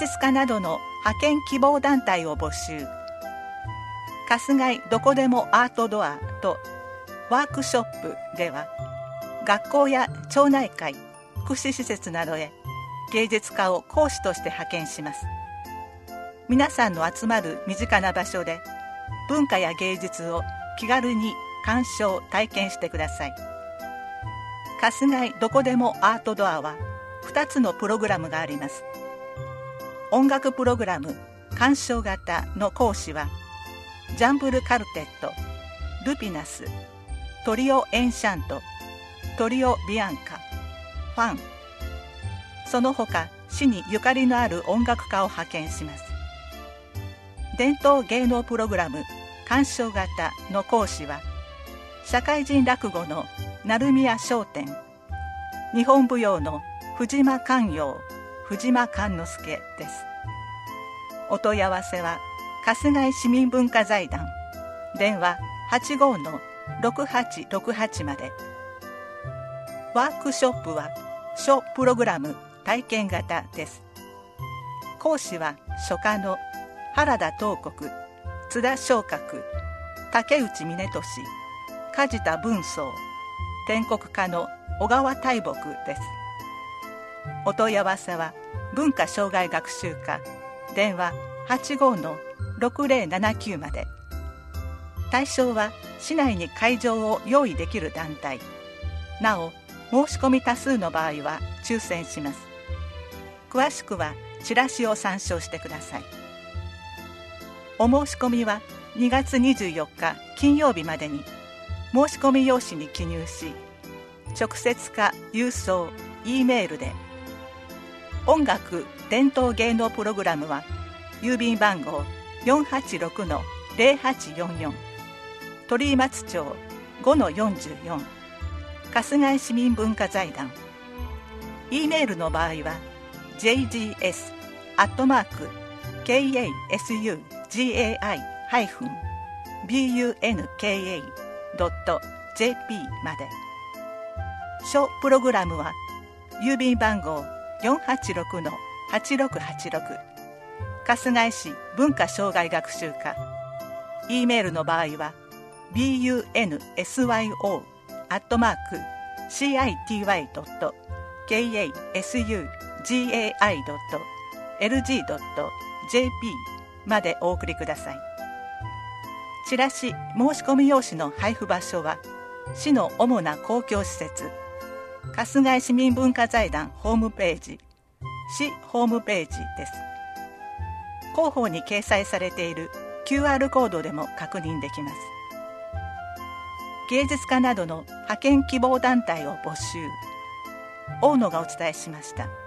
術家などの派遣希望団体を募集。春日井どこでもアートドアとワークショップでは、学校や町内会、福祉施設などへ芸術家を講師として派遣します。皆さんの集まる身近な場所で文化や芸術を気軽に鑑賞・体験してください。春日井どこでもアートドアは2つのプログラムがあります。音楽プログラム鑑賞型の講師はジャンブルカルテット、ルピナス、トリオエンシャント、トリオビアンカ、ファン、その他市にゆかりのある音楽家を派遣します。伝統芸能プログラム鑑賞型の講師は社会人落語の鳴宮商店、日本舞踊の藤間寛陽、藤間寛之助です。お問い合わせは春日井市民文化財団、電話 85-6868 まで。ワークショップは書プログラム体験型です。講師は書家の原田東国、津田松鶴、竹内宗俊、梶田文宗、篆刻家の小川大木です。お問い合わせは文化障害学習課、電話 85-6079 まで。対象は市内に会場を用意できる団体。なお、申し込み多数の場合は抽選します。詳しくはチラシを参照してください。お申し込みは2月24日金曜日までに申し込み用紙に記入し、直接か郵送、Eメールで。音楽伝統芸能プログラムは郵便番号 486-0844 鳥居松町 5-44 春日井市民文化財団。 E メールの場合は jgs@kasugai-bunka.jp まで。書プログラムは郵便番号 486-8686 春日井市文化障害学習課。 E メールの場合は bunsy.kasugai.lg.jp までお送りください。チラシ申し込み用紙の配布場所は市の主な公共施設、春日井市民文化財団ホームページ、市ホームページです。広報に掲載されている QR コードでも確認できます。芸術家などの派遣希望団体を募集。大野がお伝えしました。